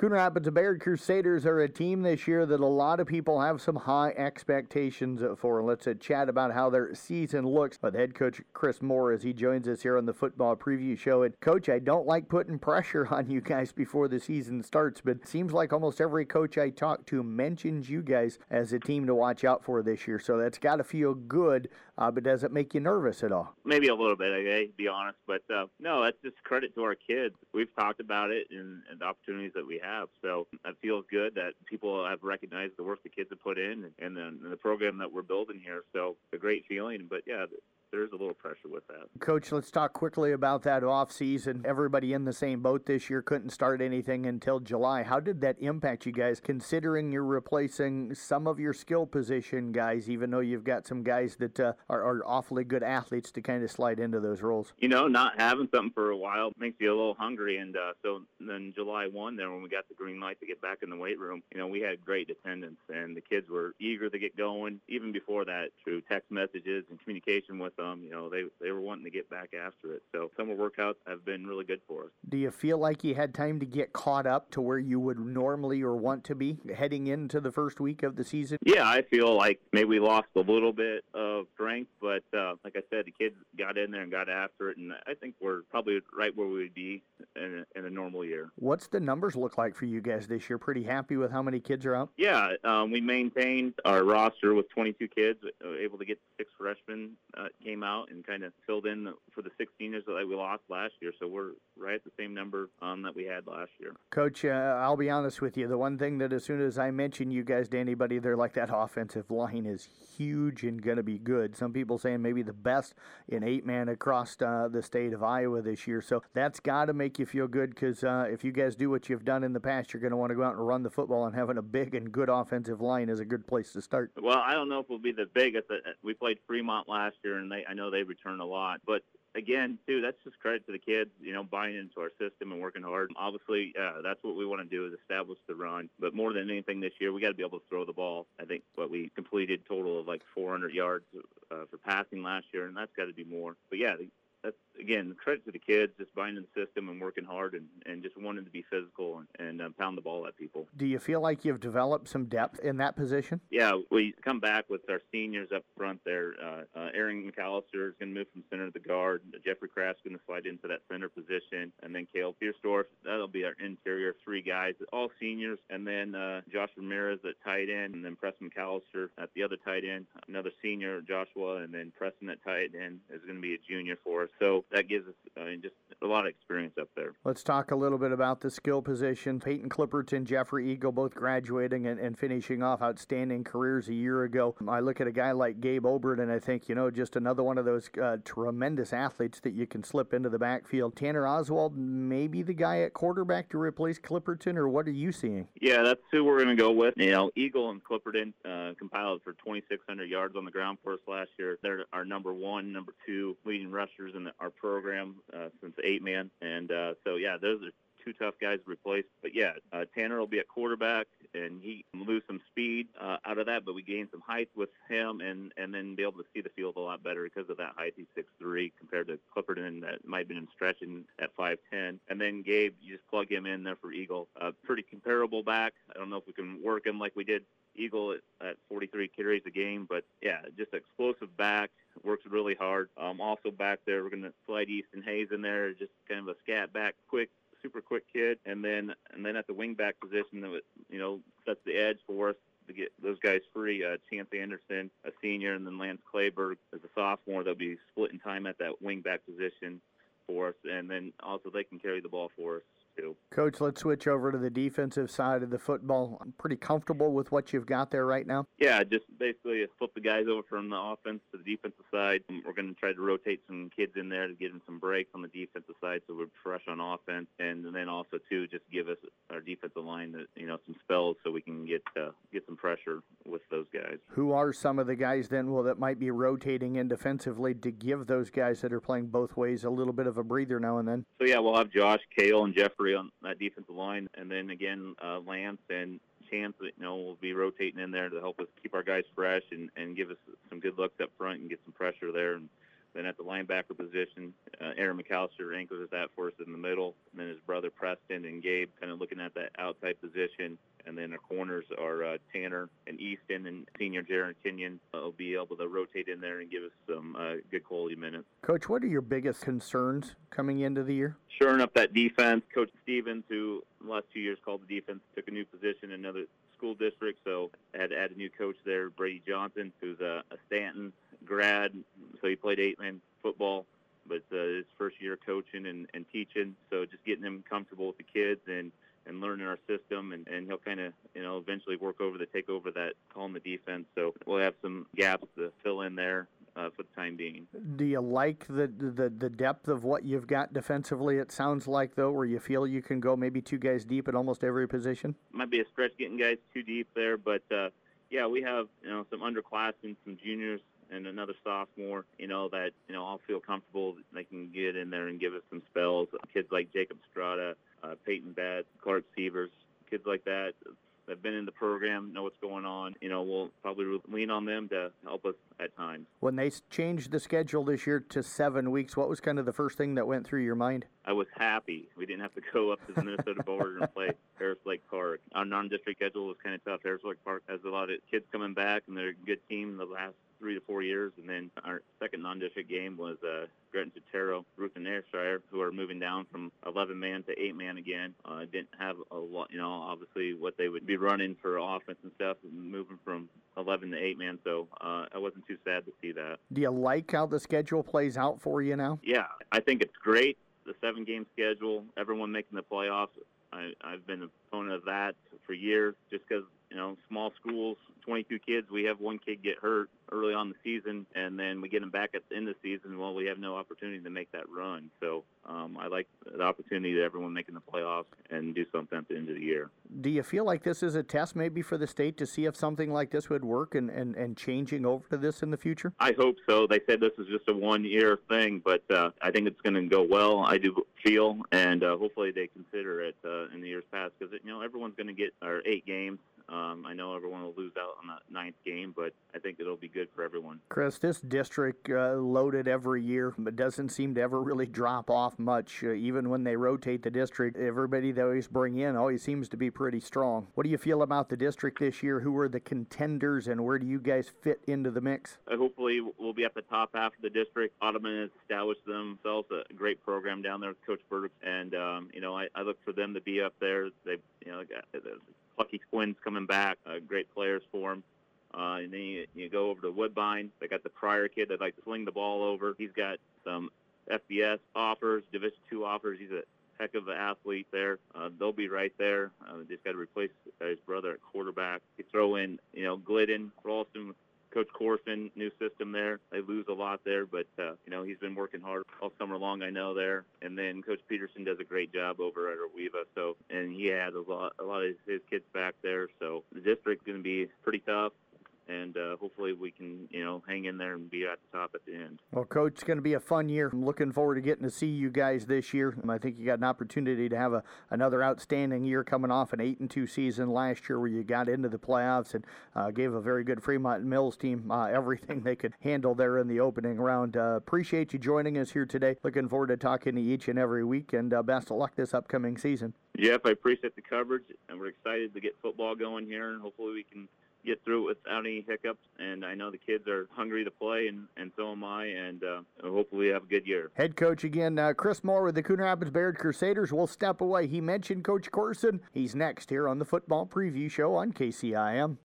Coon Rapids Bayard Crusaders are a team this year that a lot of people have some high expectations for. Let's chat about how their season looks with head coach Chris Moore as he joins us here on the Football Preview Show. And Coach, I don't like putting pressure on you guys before the season starts, but it seems like almost every coach I talk to mentions you guys as a team to watch out for this year. So that's got to feel good, but does it make you nervous at all? Maybe a little bit, to be honest. But no, that's just credit to our kids. We've talked about it and the opportunities that we have. So it feels good that people have recognized the work the kids have put in and the program that we're building here. So it's a great feeling. But, yeah, there's a little pressure with that. Coach, let's talk quickly about that offseason. Everybody in the same boat this year, couldn't start anything until July. How did that impact you guys, considering you're replacing some of your skill position guys, even though you've got some guys that are awfully good athletes to kind of slide into those roles? Not having something for a while makes you a little hungry. And so then July 1 there, when we got the green light to get back in the weight room, we had great attendance. And the kids were eager to get going, even before that, through text messages and communication with them. They were wanting to get back after it. So summer workouts have been really good for us. Do you feel like you had time to get caught up to where you would normally or want to be heading into the first week of the season? Yeah, I feel like maybe we lost a little bit of strength, but like I said, the kids got in there and got after it, and I think we're probably right where we would be in a normal year. What's the numbers look like for you guys this year? Pretty happy with how many kids are out? Yeah, we maintained our roster with 22 kids, able to get 6 freshmen came out and kind of filled in for the 6 seniors that we lost last year. So we're right at the same number that we had last year. Coach, I'll be honest with you. The one thing that as soon as I mention you guys to anybody, they're like, that offensive line is huge and going to be good. Some people saying maybe the best in 8-man across the state of Iowa this year. So that's got to make you feel good because if you guys do what you've done in the past, you're going to want to go out and run the football, and having a big and good offensive line is a good place to start. Well, I don't know if we'll be the biggest. We played Fremont last year, and I know they return a lot. But again, too, that's just credit to the kids, buying into our system and working hard. Obviously, that's what we want to do is establish the run. But more than anything this year, we got to be able to throw the ball. I think we completed total of like 400 yards for passing last year, and that's got to be more. But, yeah, that's, again, credit to the kids, just buying in the system and working hard and just wanting to be physical and pound the ball at people. Do you feel like you've developed some depth in that position? Yeah, we come back with our seniors up front there. Aaron McAllister is going to move from center to the guard. Jeffrey Kraft's going to slide into that center position. And then Cale Piersdorf, that'll be our interior 3 guys, all seniors. And then Josh Ramirez at tight end, and then Preston McAllister at the other tight end, another senior, Joshua, and then Preston at tight end is going to be a junior for us. So that gives us just a lot of experience up there. Let's talk a little bit about the skill position. Peyton Clipperton, Jeffrey Eagle, both graduating and finishing off outstanding careers a year ago. I look at a guy like Gabe Obert, and I think, just another one of those tremendous athletes that you can slip into the backfield. Tanner Oswald, maybe the guy at quarterback to replace Clipperton, or what are you seeing? Yeah, that's who we're going to go with. Eagle and Clipperton compiled for 2,600 yards on the ground for us last year. They're our number 1, number 2 leading rushers in our program since 8-man. And so, yeah, those are 2 tough guys to replace. But, yeah, Tanner will be at quarterback, and he can lose some speed out of that, but we gain some height with him and then be able to see the field a lot better because of that height. He's 6'3" compared to Clipperton that might have been stretching at 5'10". And then Gabe, you just plug him in there for Eagle. Pretty comparable back. I don't know if we can work him like we did Eagle at 43 carries a game, but, yeah, just explosive back. Works really hard. Also back there, we're going to slide Easton Hayes in there, just kind of a scat back, super quick kid, and then at the wing back position, that sets the edge for us to get those guys free. Chance Anderson, a senior, and then Lance Clayberg as a sophomore. They'll be splitting time at that wing back position for us, and then also they can carry the ball for us too. Coach, let's switch over to the defensive side of the football. I'm pretty comfortable with what you've got there right now? Yeah, just basically flip the guys over from the offense to the defensive side. We're going to try to rotate some kids in there to give them some breaks on the defensive side so we're fresh on offense. And then also, too, just give us our defensive line some spells so we can get some pressure with those guys. Who are some of the guys then that might be rotating in defensively to give those guys that are playing both ways a little bit of a breather now and then? So, yeah, we'll have Josh, Cale, and Jeffrey on that defensive line, and then again Lance and Chance will be rotating in there to help us keep our guys fresh and give us some good looks up front and get some pressure there. And Then at the linebacker position, Aaron McAllister anchors that for us in the middle. And then his brother Preston and Gabe kind of looking at that outside position. And then our corners are Tanner and Easton, and senior Jaron Kenyon will be able to rotate in there and give us some good quality minutes. Coach, what are your biggest concerns coming into the year? Shoring up that defense. Coach Stevens, who the last 2 years called the defense, took a new position in another school district, so I had to add a new coach there, Brady Johnson, who's a Stanton grad, so he played 8-man football, but his first year coaching and teaching, so just getting him comfortable with the kids and learning our system, and he'll kind of, eventually take over that, calling the defense. So we'll have some gaps to fill in there for the time being. Do you like the depth of what you've got defensively, it sounds like, though, where you feel you can go maybe 2 guys deep at almost every position? Might be a stretch getting guys too deep there, but yeah, we have, some underclassmen, some juniors, and another sophomore, that, I'll feel comfortable that they can get in there and give us some spells. Kids like Jacob Strada, Peyton Batt, Clark Sievers, kids like that have been in the program, know what's going on. We'll probably lean on them to help us at times. When they changed the schedule this year to 7 weeks, what was kind of the first thing that went through your mind? I was happy. We didn't have to go up to the Minnesota border and play Harris Lake Park. Our non-district schedule was kind of tough. Harris Lake Park has a lot of kids coming back, and they're a good team in the last 3 to 4 years. And then our second non-district game was Gretton Sotero, Ruth and Ayrshire, who are moving down from 11-man to 8-man again. Didn't have a lot, obviously what they would be running for offense and stuff, moving from 11 to 8-man. So I wasn't too sad to see that. Do you like how the schedule plays out for you now? Yeah, I think it's great. The 7-game schedule, everyone making the playoffs. I've been an opponent of that for years, just because, small schools, 22 kids, we have 1 kid get hurt early on the season, and then we get him back at the end of the season. Well, we have no opportunity to make that run. So I like the opportunity to everyone making the playoffs and do something at the end of the year. Do you feel like this is a test maybe for the state to see if something like this would work and changing over to this in the future? I hope so. They said this is just a 1-year thing, but I think it's going to go well. I do feel, and hopefully they consider it in the years past, because, everyone's going to get our 8 games. I know everyone will lose out on that 9th game, but I think it'll be good for everyone. Chris, this district loaded every year, but doesn't seem to ever really drop off much. Even when they rotate the district, everybody they always bring in always seems to be pretty strong. What do you feel about the district this year? Who are the contenders, and where do you guys fit into the mix? Hopefully we'll be at the top half of the district. Ottoman has established themselves a great program down there with Coach Burdick, and I look for them to be up there. They've got the Plucky Twins coming back, great players for them. And then you go over to Woodbine. They got the Pryor kid that like to sling the ball over. He's got some FBS offers, Division II offers. He's a heck of an athlete there. They'll be right there. Just got to replace his brother at quarterback. You throw in, Glidden, Ralston, Coach Corson, new system there. They lose a lot there, but, he's been working hard all summer long, I know, there. And then Coach Peterson does a great job over at Arweva. So, and he had a lot of his kids back there. So the district's going to be pretty tough. And hopefully we can, hang in there and be at the top at the end. Well, Coach, it's going to be a fun year. I'm looking forward to getting to see you guys this year. I think you got an opportunity to have another outstanding year coming off an 8-2 season last year where you got into the playoffs and gave a very good Fremont Mills team everything they could handle there in the opening round. Appreciate you joining us here today. Looking forward to talking to you each and every week, and best of luck this upcoming season. Yep, I appreciate the coverage, and we're excited to get football going here, and hopefully we can get through it without any hiccups. And I know the kids are hungry to play, and so am I, and hopefully we have a good year. Head coach again, Chris Moore with the Coon Rapids Bayard Crusaders. We'll step away. He mentioned Coach Corson. He's next here on the Football Preview Show on KCIM.